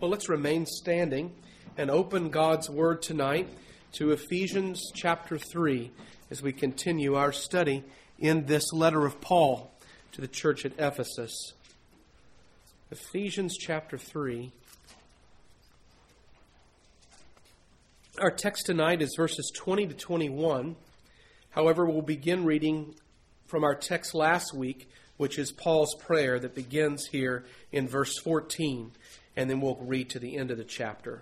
Well, let's remain standing and open God's Word tonight to Ephesians chapter 3 as we continue our study in this letter of Paul to the church at Ephesus. Ephesians chapter 3. Our text tonight is verses 20 to 21. However, we'll begin reading from our text last week, which is Paul's prayer that begins here in verse 14, and then we'll read to the end of the chapter.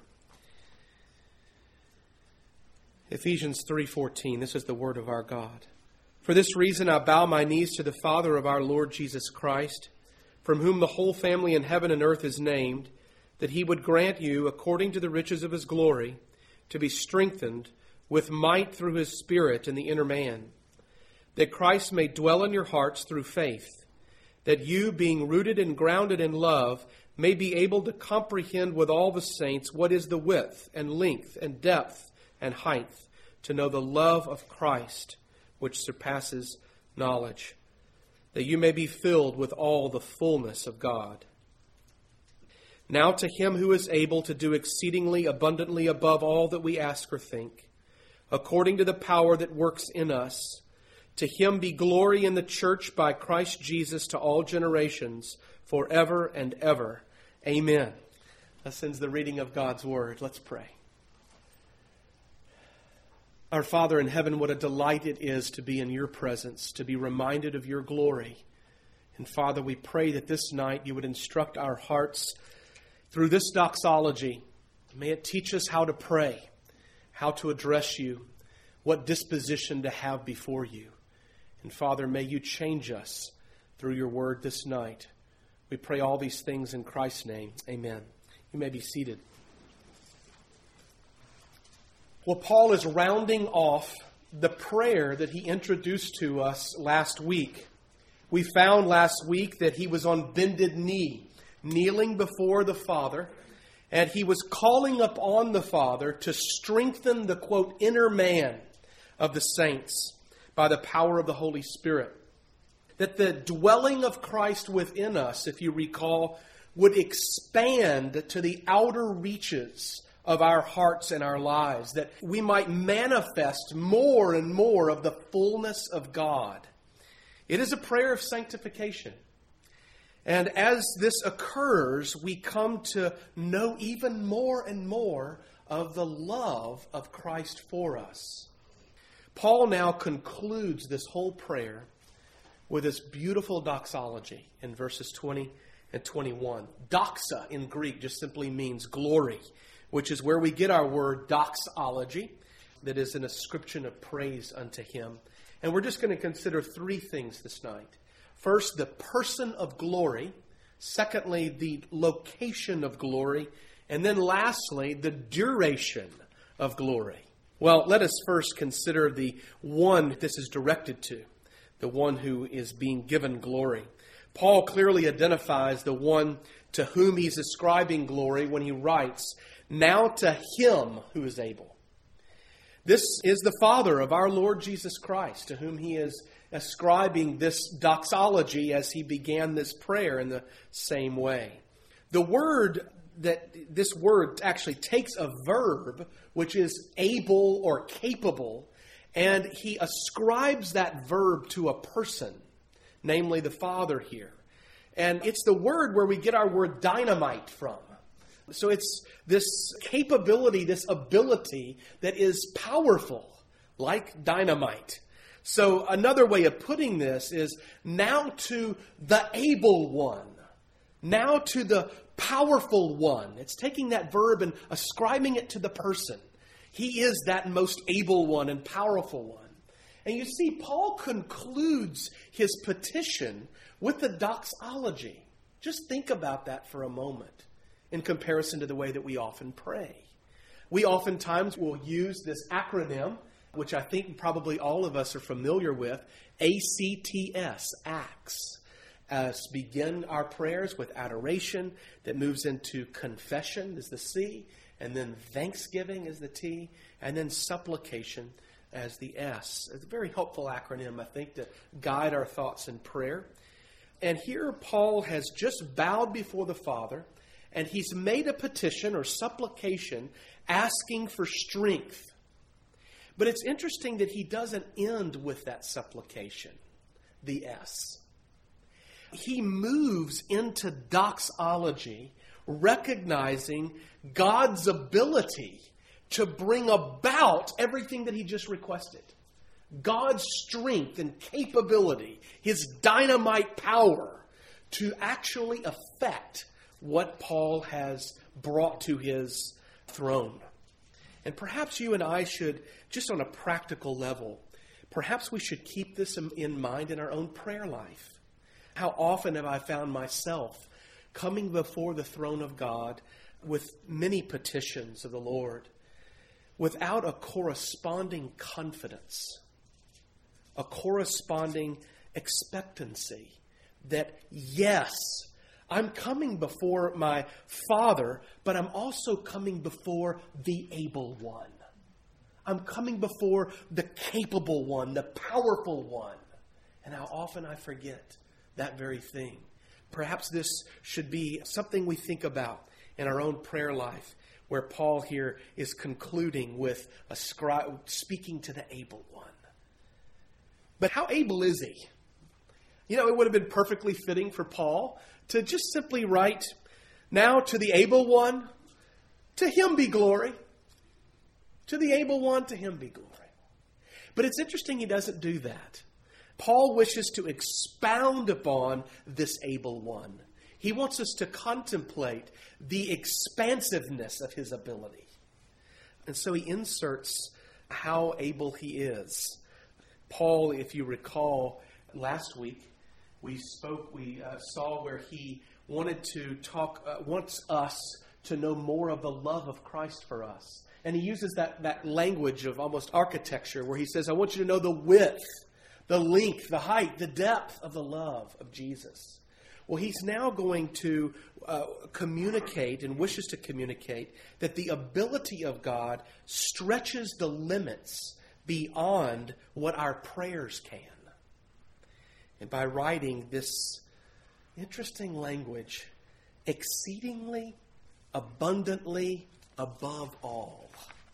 Ephesians 3:14, this is the word of our God. For this reason I bow my knees to the Father of our Lord Jesus Christ, from whom the whole family in heaven and earth is named, that he would grant you, according to the riches of his glory, to be strengthened with might through his Spirit in the inner man, that Christ may dwell in your hearts through faith, that you, being rooted and grounded in love, may be able to comprehend with all the saints what is the width and length and depth and height, to know the love of Christ, which surpasses knowledge, that you may be filled with all the fullness of God. Now to him who is able to do exceedingly abundantly above all that we ask or think, according to the power that works in us, to him be glory in the church by Christ Jesus to all generations, forever and ever. Amen. That ends the reading of God's Word. Let's pray. Our Father in heaven, what a delight it is to be in your presence, to be reminded of your glory. And Father, we pray that this night you would instruct our hearts through this doxology. May it teach us how to pray, how to address you, what disposition to have before you. And Father, may you change us through your word this night. We pray all these things in Christ's name. Amen. You may be seated. Well, Paul is rounding off the prayer that he introduced to us last week. We found last week that he was on bended knee, kneeling before the Father, and he was calling upon the Father to strengthen the, quote, inner man of the saints by the power of the Holy Spirit. That the dwelling of Christ within us, if you recall, would expand to the outer reaches of our hearts and our lives, that we might manifest more and more of the fullness of God. It is a prayer of sanctification. And as this occurs, we come to know even more and more of the love of Christ for us. Paul now concludes this whole prayer with this beautiful doxology in verses 20 and 21. Doxa in Greek just simply means glory, which is where we get our word doxology, that is an ascription of praise unto him. And we're just going to consider three things this night. First, the person of glory. Secondly, the location of glory. And then lastly, the duration of glory. Well, let us first consider the one this is directed to, the one who is being given glory. Paul clearly identifies the one to whom he's ascribing glory when he writes, "Now to him who is able." This is the Father of our Lord Jesus Christ, to whom he is ascribing this doxology as he began this prayer in the same way. This word actually takes a verb, which is able or capable, and he ascribes that verb to a person, namely the Father here. And it's the word where we get our word dynamite from. So it's this capability, this ability that is powerful, like dynamite. So another way of putting this is now to the able one, now to the powerful one. It's taking that verb and ascribing it to the person. He is that most able one and powerful one. And you see, Paul concludes his petition with the doxology. Just think about that for a moment in comparison to the way that we often pray. We oftentimes will use this acronym, which I think probably all of us are familiar with, ACTS, ACTS. Begin our prayers with adoration that moves into confession is the C, and then thanksgiving is the T, and then supplication as the S. It's a very helpful acronym, I think, to guide our thoughts in prayer. And here Paul has just bowed before the Father, and he's made a petition or supplication asking for strength. But it's interesting that he doesn't end with that supplication, the S. He moves into doxology, recognizing God's ability to bring about everything that he just requested. God's strength and capability, his dynamite power to actually affect what Paul has brought to his throne. And perhaps you and I should, just on a practical level, perhaps we should keep this in mind in our own prayer life. How often have I found myself coming before the throne of God with many petitions of the Lord without a corresponding confidence, a corresponding expectancy that, yes, I'm coming before my Father, but I'm also coming before the able one. I'm coming before the capable one, the powerful one. And how often I forget that very thing. Perhaps this should be something we think about in our own prayer life, where Paul here is concluding with a scribe speaking to the able one. But how able is he? You know, it would have been perfectly fitting for Paul to just simply write, now to the able one, to him be glory. To the able one, to him be glory. But it's interesting he doesn't do that. Paul wishes to expound upon this able one. He wants us to contemplate the expansiveness of his ability. And so he inserts how able he is. Paul, if you recall, last week we saw where he wanted to wants us to know more of the love of Christ for us. And he uses that language of almost architecture where he says, I want you to know the width, the length, the height, the depth of the love of Jesus. Well, he's now going to communicate and wishes to communicate that the ability of God stretches the limits beyond what our prayers can. And by writing this interesting language, exceedingly, abundantly, above all.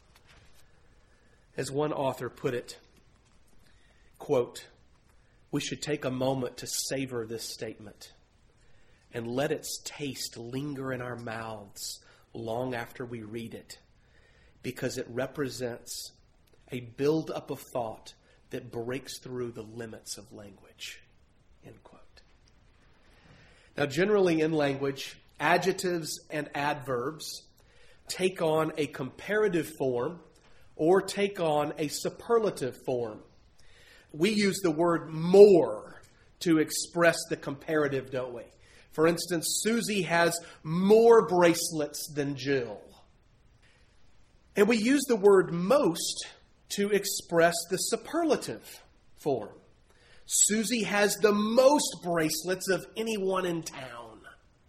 As one author put it, quote, we should take a moment to savor this statement and let its taste linger in our mouths long after we read it, because it represents a build-up of thought that breaks through the limits of language. End quote. Now, generally in language, adjectives and adverbs take on a comparative form or take on a superlative form. We use the word more to express the comparative, don't we? For instance, Susie has more bracelets than Jill. And we use the word most to express the superlative form. Susie has the most bracelets of anyone in town.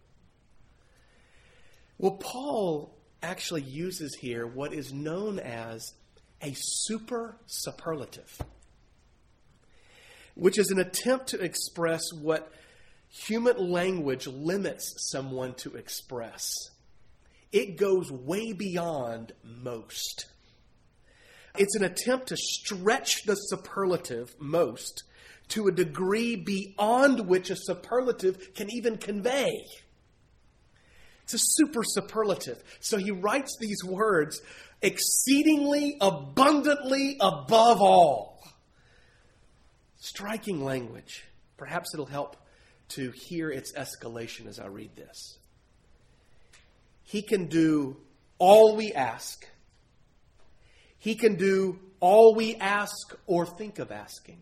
Well, Paul actually uses here what is known as a super superlative, which is an attempt to express what human language limits someone to express. It goes way beyond most. It's an attempt to stretch the superlative, most, to a degree beyond which a superlative can even convey. It's a super superlative. So he writes these words, exceedingly, abundantly, above all. Striking language. Perhaps it'll help to hear its escalation as I read this. He can do all we ask. He can do all we ask or think of asking.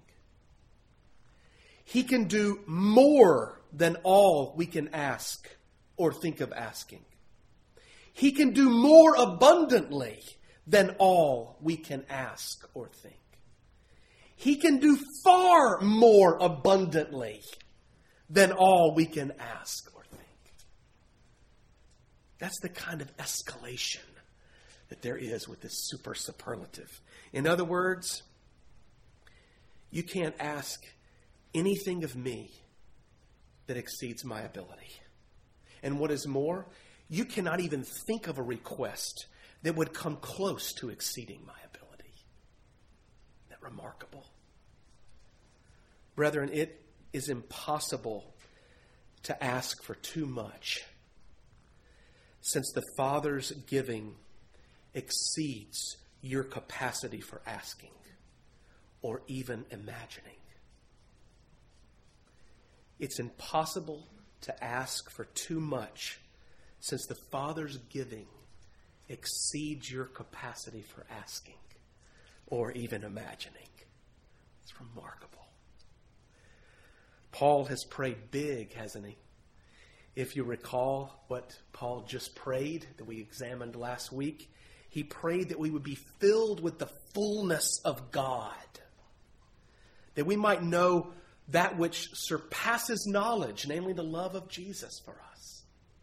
He can do more than all we can ask or think of asking. He can do more abundantly than all we can ask or think. He can do far more abundantly than all we can ask or think. That's the kind of escalation that there is with this super superlative. In other words, you can't ask anything of me that exceeds my ability. And what is more, You cannot even think of a request that would come close to exceeding my ability. Isn't that remarkable? Brethren, it is impossible to ask for too much, since the Father's giving exceeds your capacity for asking or even imagining. It's impossible to ask for too much, since the Father's giving exceeds your capacity for asking or even imagining. It's remarkable. Paul has prayed big, hasn't he? If you recall what Paul just prayed that we examined last week, he prayed that we would be filled with the fullness of God, that we might know that which surpasses knowledge, namely the love of Jesus for us.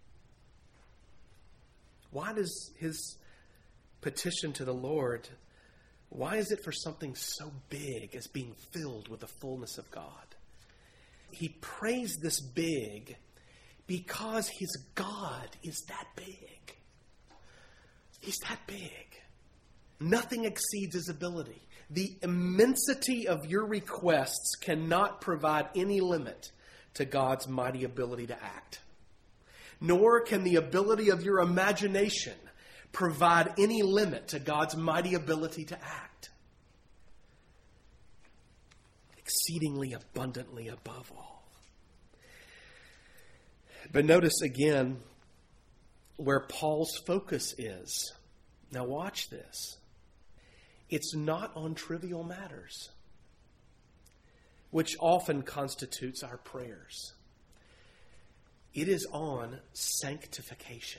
Why does his petition to the Lord, why is it for something so big as being filled with the fullness of God? He prays this big because his God is that big. He's that big. Nothing exceeds his ability. The immensity of your requests cannot provide any limit to God's mighty ability to act. Nor can the ability of your imagination provide any limit to God's mighty ability to act. Exceedingly abundantly above all. But notice again where Paul's focus is. Now watch this. It's not on trivial matters, which often constitutes our prayers. It is on sanctification.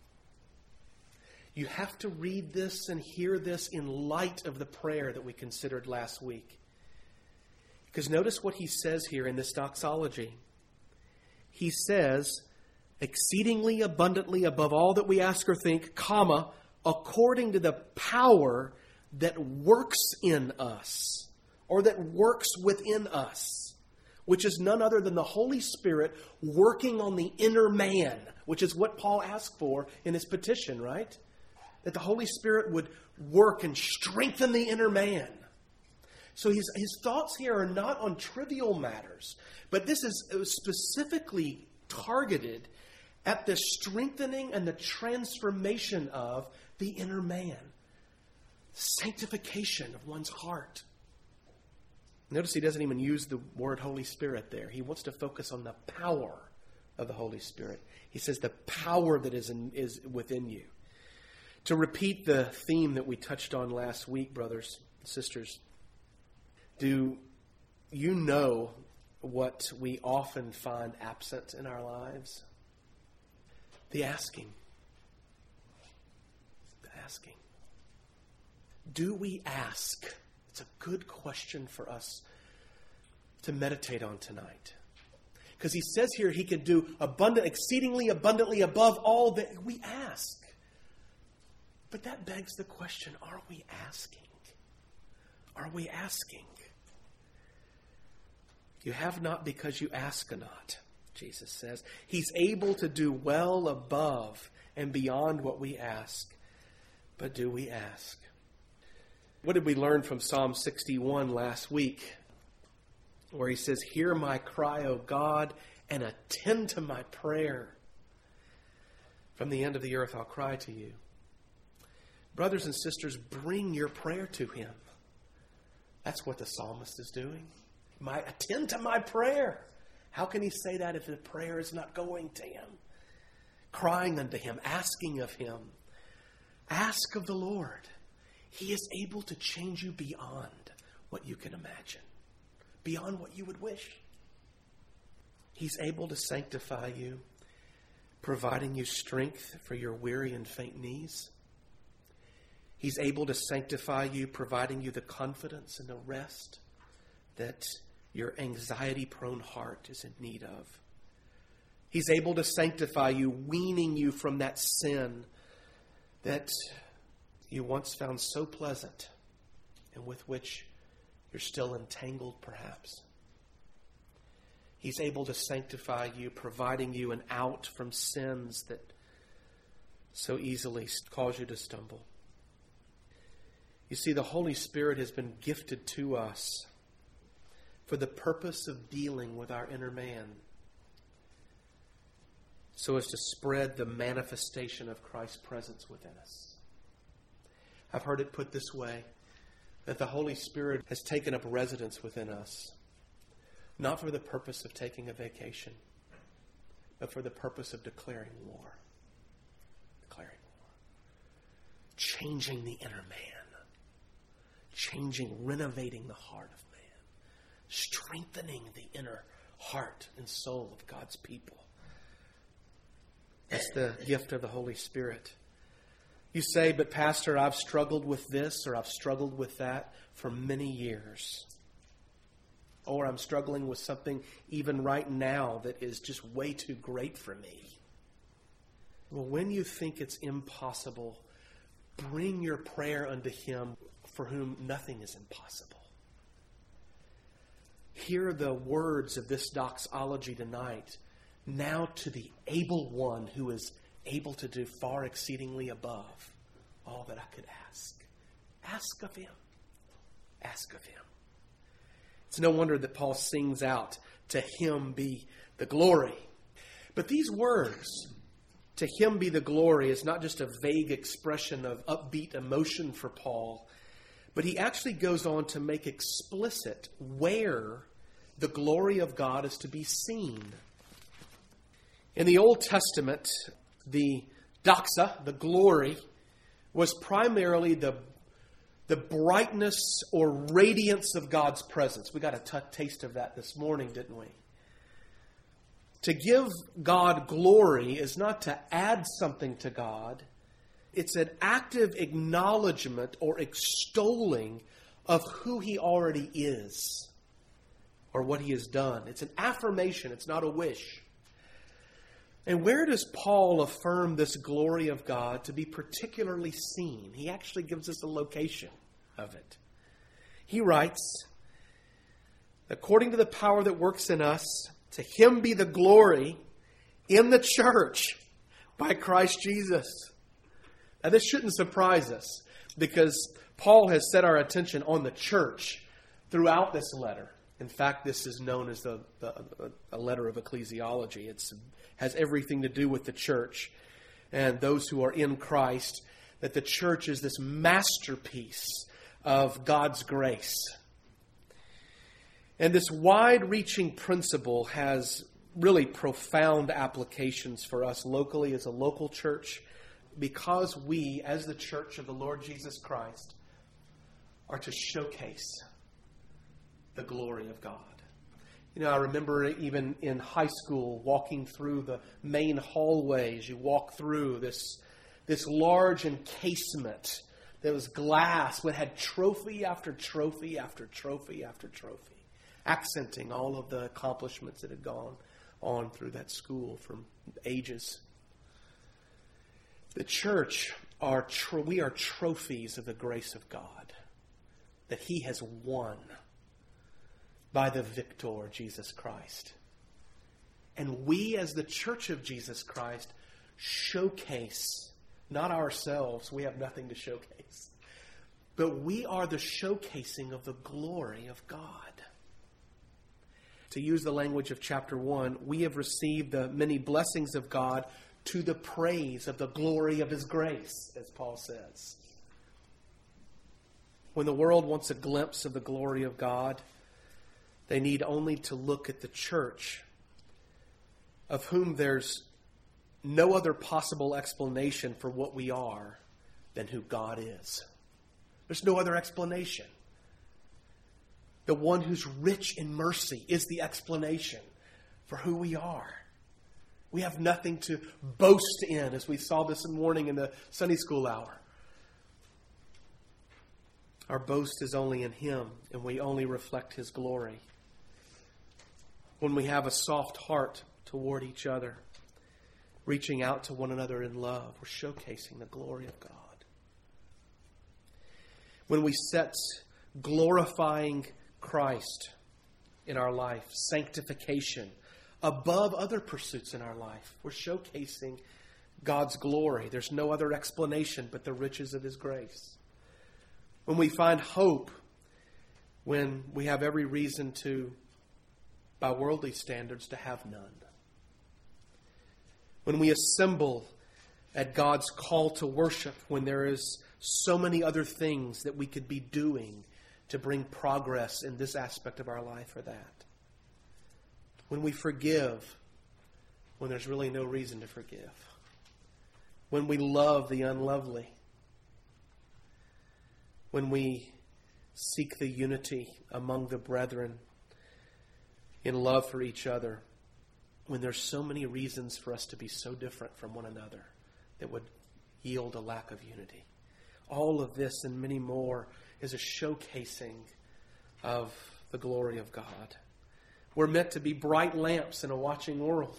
You have to read this and hear this in light of the prayer that we considered last week. Because notice what he says here in this doxology. He says, exceedingly abundantly above all that we ask or think, comma, according to the power that works in us, or that works within us, which is none other than the Holy Spirit working on the inner man, which is what Paul asked for in his petition, right? That the Holy Spirit would work and strengthen the inner man. So his thoughts here are not on trivial matters, but this is specifically targeted at the strengthening and the transformation of the inner man. Sanctification of one's heart. Notice he doesn't even use the word Holy Spirit there. He wants to focus on the power of the Holy Spirit. He says the power that is within you. To repeat the theme that we touched on last week, brothers and sisters, do you know what we often find absent in our lives? The asking. The asking. Do we ask? It's a good question for us to meditate on tonight. Because he says here he can do exceedingly abundantly above all that we ask. But that begs the question, are we asking? Are we asking? You have not because you ask not, Jesus says. He's able to do well above and beyond what we ask. But do we ask? What did we learn from Psalm 61 last week? Where he says, hear my cry, O God, and attend to my prayer. From the end of the earth I'll cry to you. Brothers and sisters, bring your prayer to him. That's what the psalmist is doing. Attend to my prayer. How can he say that if the prayer is not going to him? Crying unto him, asking of him. Ask of the Lord. He is able to change you beyond what you can imagine. Beyond what you would wish. He's able to sanctify you, providing you strength for your weary and faint knees. He's able to sanctify you, providing you the confidence and the rest that your anxiety-prone heart is in need of. He's able to sanctify you, weaning you from that sin that you once found so pleasant and with which you're still entangled perhaps. He's able to sanctify you, providing you an out from sins that so easily cause you to stumble. You see, the Holy Spirit has been gifted to us for the purpose of dealing with our inner man, so as to spread the manifestation of Christ's presence within us. I've heard it put this way, that the Holy Spirit has taken up residence within us, not for the purpose of taking a vacation, but for the purpose of declaring war. Declaring war. Changing the inner man. Renovating the heart of man. Strengthening the inner heart and soul of God's people. That's the gift of the Holy Spirit. You say, but Pastor, I've struggled with this or I've struggled with that for many years. Or I'm struggling with something even right now that is just way too great for me. Well, when you think it's impossible, bring your prayer unto Him for whom nothing is impossible. Hear the words of this doxology tonight. Now to the able one who is able to do far exceedingly above all that I could ask. Ask of Him. Ask of Him. It's no wonder that Paul sings out, to Him be the glory. But these words, to Him be the glory, is not just a vague expression of upbeat emotion for Paul, but he actually goes on to make explicit where the glory of God is to be seen. In the Old Testament, the doxa, the glory, was primarily the brightness or radiance of God's presence. We got a taste of that this morning, didn't we? To give God glory is not to add something to God. It's an active acknowledgement or extolling of who He already is or what He has done. It's an affirmation. It's not a wish. And where does Paul affirm this glory of God to be particularly seen? He actually gives us a location of it. He writes, according to the power that works in us, to Him be the glory in the church by Christ Jesus. Now this shouldn't surprise us because Paul has set our attention on the church throughout this letter. In fact, this is known as a letter of ecclesiology. It has everything to do with the church and those who are in Christ, that the church is this masterpiece of God's grace. And this wide-reaching principle has really profound applications for us locally as a local church, because we, as the church of the Lord Jesus Christ, are to showcase the glory of God. You know, I remember even in high school walking through the main hallways. You walk through this large encasement that was glass, that had trophy after trophy after trophy after trophy, accenting all of the accomplishments that had gone on through that school from ages. The church, we are trophies of the grace of God that He has won by the victor, Jesus Christ. And we, as the church of Jesus Christ, showcase, not ourselves, we have nothing to showcase, but we are the showcasing of the glory of God. To use the language of chapter 1, we have received the many blessings of God to the praise of the glory of His grace, as Paul says. When the world wants a glimpse of the glory of God, they need only to look at the church, of whom there's no other possible explanation for what we are than who God is. There's no other explanation. The one who's rich in mercy is the explanation for who we are. We have nothing to boast in, as we saw this morning in the Sunday school hour. Our boast is only in Him, and we only reflect His glory. When we have a soft heart toward each other, reaching out to one another in love, we're showcasing the glory of God. When we set glorifying Christ in our life, sanctification, above other pursuits in our life, we're showcasing God's glory. There's no other explanation but the riches of His grace. When we find hope, when we have every reason to, by worldly standards, to have none. When we assemble at God's call to worship, when there is so many other things that we could be doing to bring progress in this aspect of our life or that. When we forgive, when there's really no reason to forgive. When we love the unlovely. When we seek the unity among the brethren in love for each other. When there's so many reasons for us to be so different from one another that would yield a lack of unity. All of this and many more is a showcasing of the glory of God. We're meant to be bright lamps in a watching world,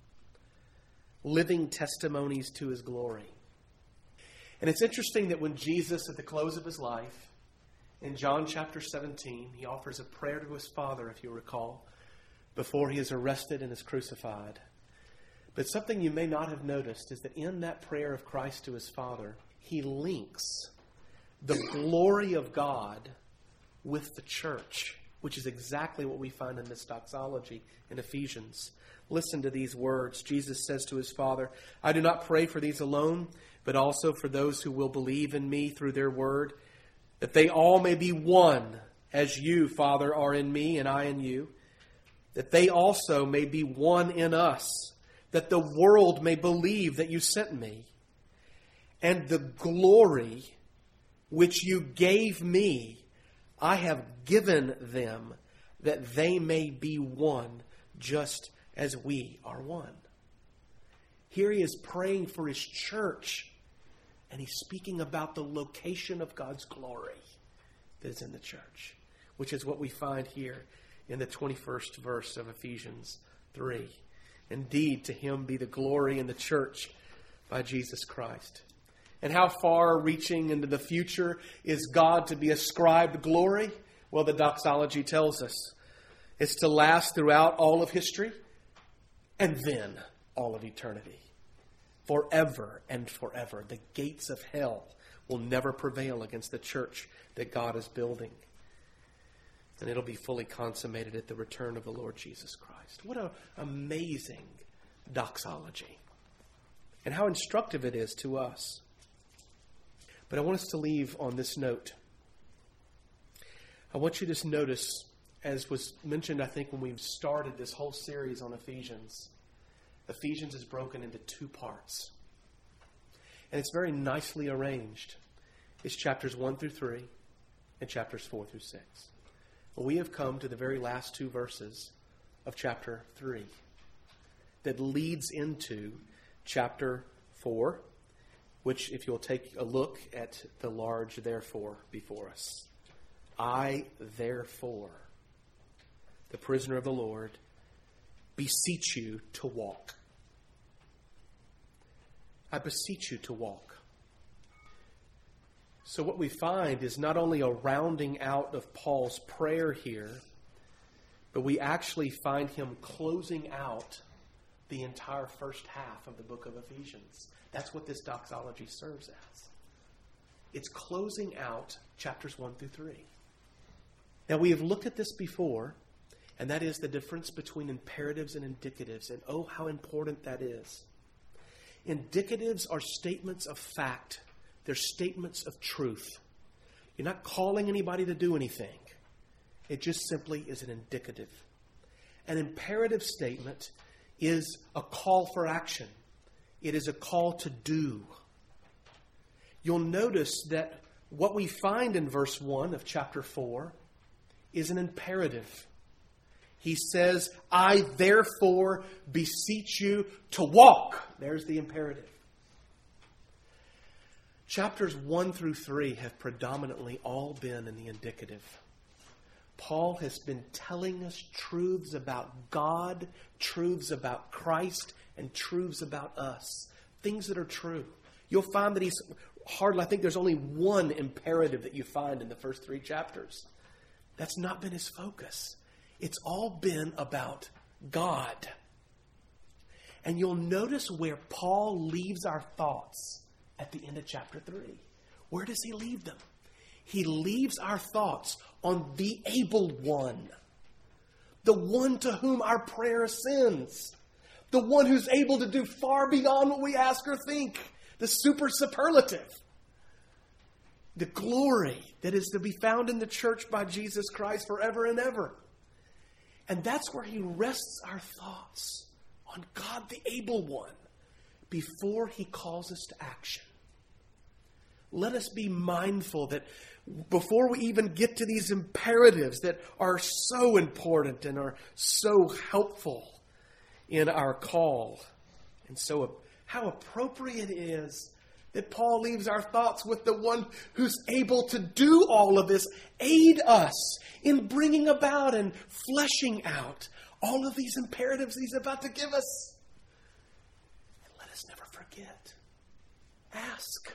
living testimonies to His glory. And it's interesting that when Jesus, at the close of His life, in John chapter 17, He offers a prayer to His Father, if you recall, before He is arrested and is crucified. But something you may not have noticed is that in that prayer of Christ to His Father, He links the glory of God with the church, which is exactly what we find in this doxology in Ephesians. Listen to these words. Jesus says to His Father, I do not pray for these alone, but also for those who will believe in Me through their word, that they all may be one, as You, Father, are in Me and I in You, that they also may be one in us, that the world may believe that You sent Me, and the glory which You gave Me, I have given them, that they may be one, just as we are one. Here He is praying for His church, and He's speaking about the location of God's glory that is in the church, which is what we find here in the 21st verse of Ephesians 3. Indeed, to Him be the glory in the church by Jesus Christ. And how far reaching into the future is God to be ascribed glory? Well, the doxology tells us it's to last throughout all of history and then all of eternity. Forever and forever. The gates of hell will never prevail against the church that God is building. And it'll be fully consummated at the return of the Lord Jesus Christ. What an amazing doxology. And how instructive it is to us. But I want us to leave on this note. I want you to just notice, as was mentioned, I think, when we started this whole series on Ephesians, Ephesians is broken into two parts. And it's very nicely arranged. It's chapters 1 through 3 and chapters 4 through 6. Well, we have come to the very last two verses of chapter 3 that leads into chapter 4, which, if you'll take a look at the large therefore before us. I, therefore, the prisoner of the Lord, beseech you to walk. I beseech you to walk. So what we find is not only a rounding out of Paul's prayer here, but we actually find him closing out the entire first half of the book of Ephesians. That's what this doxology serves as. It's closing out chapters 1 through 3. Now, we have looked at this before, and that is the difference between imperatives and indicatives. And oh, how important that is. Indicatives are statements of fact. They're statements of truth. You're not calling anybody to do anything. It just simply is an indicative. An imperative statement is a call for action. It is a call to do. You'll notice that what we find in verse 1 of chapter 4 is an imperative. He says, I therefore beseech you to walk. There's the imperative. Chapters 1 through 3 have predominantly all been in the indicative. Paul has been telling us truths about God, truths about Christ, and truths about us. Things that are true. You'll find that I think there's only one imperative that you find in the first 3 chapters. That's not been his focus. It's all been about God. And you'll notice where Paul leaves our thoughts at the end of chapter 3. Where does he leave them? He leaves our thoughts on the able one. The one to whom our prayer ascends. The one who's able to do far beyond what we ask or think. The super superlative. The glory that is to be found in the church by Jesus Christ forever and ever. And that's where he rests our thoughts on God the able one before he calls us to action. Let us be mindful that before we even get to these imperatives that are so important and are so helpful in our call, and so how appropriate it is that Paul leaves our thoughts with the one who's able to do all of this, aid us in bringing about and fleshing out all of these imperatives he's about to give us. And let us never forget. Ask.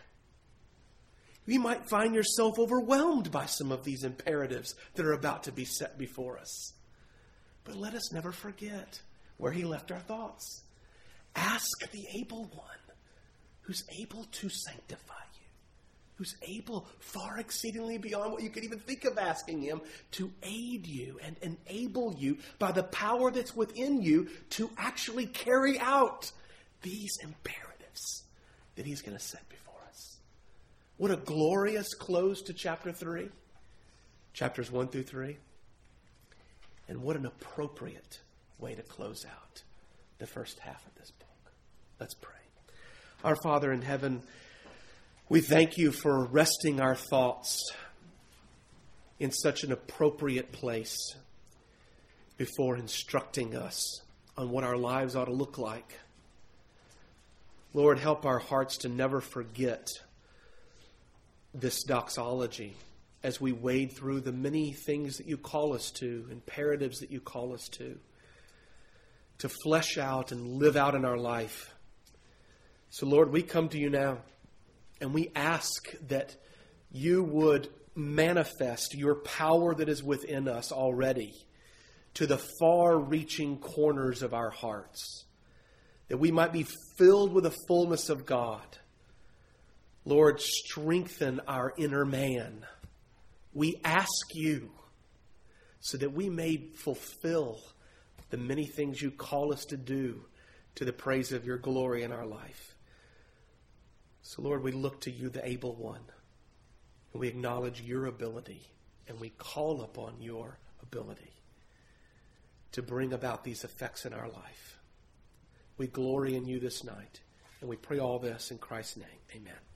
You might find yourself overwhelmed by some of these imperatives that are about to be set before us. But let us never forget where he left our thoughts. Ask the able one who's able to sanctify you, who's able far exceedingly beyond what you could even think of asking him to aid you and enable you by the power that's within you to actually carry out these imperatives that he's going to set before us. What a glorious close to chapter 3, chapters 1 through 3. And what an appropriate way to close out the first half of this book. Let's pray. Our Father in heaven, we thank you for resting our thoughts in such an appropriate place before instructing us on what our lives ought to look like. Lord, help our hearts to never forget this doxology as we wade through the many things that you call us to, imperatives that you call us to flesh out and live out in our life. So, Lord, we come to you now and we ask that you would manifest your power that is within us already to the far-reaching corners of our hearts, that we might be filled with the fullness of God. Lord, strengthen our inner man. We ask you so that we may fulfill the many things you call us to do to the praise of your glory in our life. So, Lord, we look to you, the able one, and we acknowledge your ability, and we call upon your ability to bring about these effects in our life. We glory in you this night, and we pray all this in Christ's name. Amen.